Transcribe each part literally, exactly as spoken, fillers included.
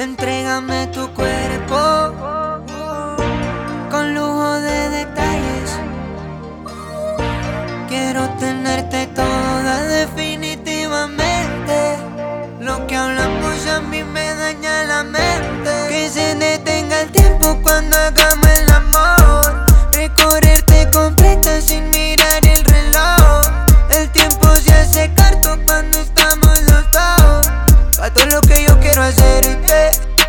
Entrégame tu cuerpo con lujo de detalles. Quiero tenerte toda definitivamente. Lo que hablamos a mí me daña la mente. Que se detenga el tiempo cuando hagamos el amor. Recorrerte completa sin mirar el reloj. El tiempo se hace corto cuando estamos los dos. Pa' todo lo que yo quiero hacerte.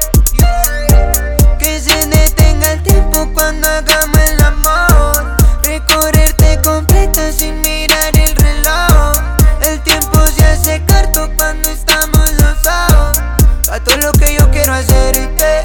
Que se detenga el tiempo cuando hagamos el amor. Recorrerte completa sin mirar el reloj. El tiempo se hace corto cuando estamos los dos. Pa' todo lo que yo quiero hacerte.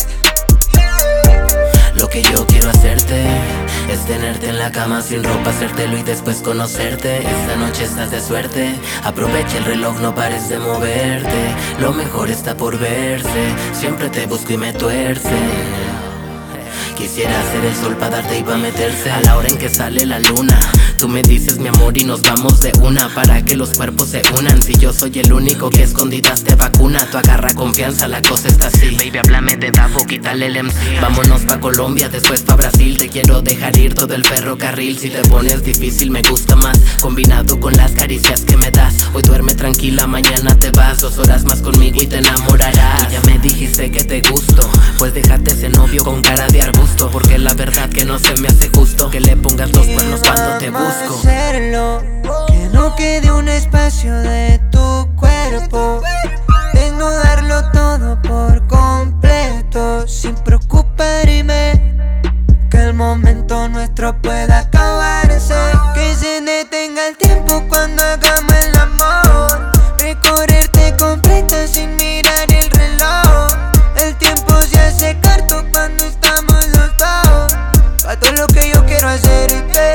Lo que yo quiero hacerte es tenerte en la cama sin ropa, hacértelo y después conocerte. Esta noche estás de suerte, aprovecha el reloj, no pares de moverte. Lo mejor está por verse, siempre te busco y me tuerce. Quisiera ser el sol para darte y pa' meterse a la hora en que sale la luna. Tú me dices mi amor y nos vamos de una para que los cuerpos se unan. Si yo soy el único que escondidas te vacuna, tú agarra confianza, la cosa está así. Baby, háblame de Davo, quítale el M C. Vámonos pa' Colombia, después pa' Brasil. Te quiero dejar ir todo el ferrocarril. Si te pones difícil me gusta más, combinado con las caricias que me das. Hoy duerme tranquila, mañana te vas. Dos horas más conmigo y te enamorarás. Y ya me dijiste que te gusto, pues déjate ese novio con cara de arbusto. Porque la verdad que no se me hace justo que le pongas los cuernos cuando te busco. Hacerlo, que no quede un espacio de tu cuerpo. Desnudarlo todo por completo, sin preocuparme que el momento nuestro pueda acabarse. Que se detenga el tiempo cuando hagamos el amor. Recorrerte completa sin mirar el reloj. El tiempo se hace corto cuando estamos los dos. Pa' todo lo que yo quiero hacerte.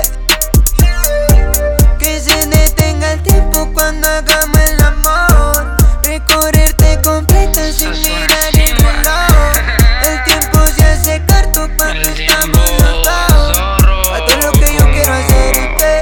Que se detenga el tiempo cuando hagamos el amor. Recorrerte completa sin mirar el reloj. El tiempo se hace corto cuando estamos los dos. Pa' todo lo que yo quiero hacerte.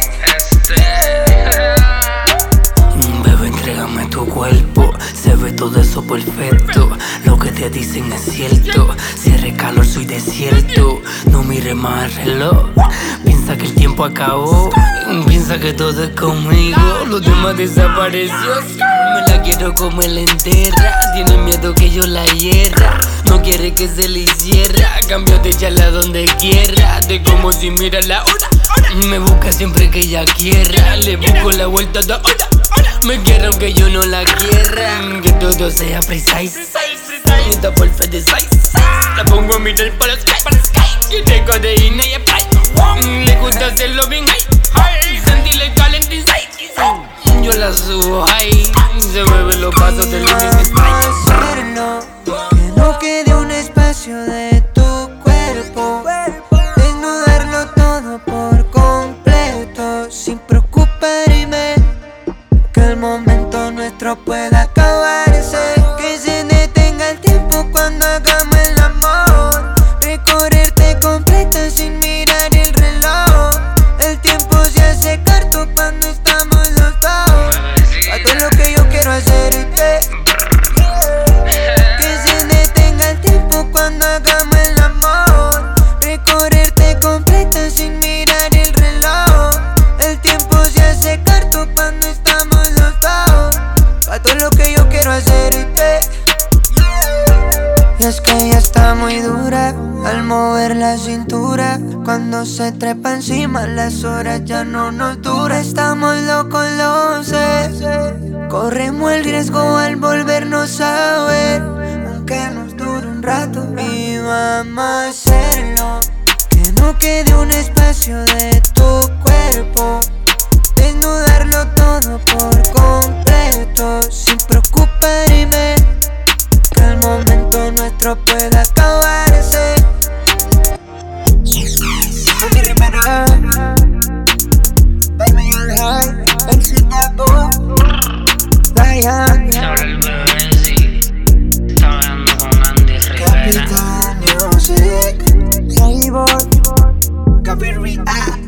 Bebé, entrégame tu cuerpo, se ve todo eso perfecto. Lo que te dicen es cierto, si eres calor soy desierto. No mires más el reloj, piensa que el tiempo acabó. Piensa que todo es conmigo, los demás desapareció. Me la quiero comer entera, tiene miedo que yo la hierra. No quiere que se le hiciera, cambio de charla donde quiera. De como si mira la hora, me busca siempre que ella quiera. Le busco la vuelta de hora, me quiere aunque yo no la quiera. Que todo sea precise, esta porfa de size. La pongo a mirar para sky, que tengo de Ine y Sprite. Le gusta hacerlo bien high, sentirle calent inside. Yo la subo high, se mueven los pasos del Ine Sprite. Hacerlo, que no quede un espacio de tu cuerpo. Desnudarlo todo por completo, sin preocuparme que el momento nuestro pueda acabarse. Que se detenga el tiempo cuando hagamos el amor. Recorrerte completa sin mirar el reloj. El tiempo se hace corto cuando estamos los dos. Pa' todo lo que yo quiero hacerte. Que se detenga el tiempo cuando hagamos el amor. Recorrerte completa sin mirar el reloj. El tiempo se hace corto cuando estamos los dos. Pa' todo lo que yo quiero hacerte. Y es que ella está muy dura al mover la cintura. Cuando se trepa encima las horas ya no nos dura. Estamos locos los dos, corremos el riesgo al volvernos a ver. Aunque nos dure un rato y vamos a hacerlo. Que no quede un espacio de tu cuerpo. Desnudarlo todo por completo, sin preocuparme que el momento nuestro pueda acabarse. Mami Rivera, Baby You're High, Exitado, Lion, Sobre el bebé, sí. Está hablando con Andy Rivera. Capitán Music, Playboy, Capri React.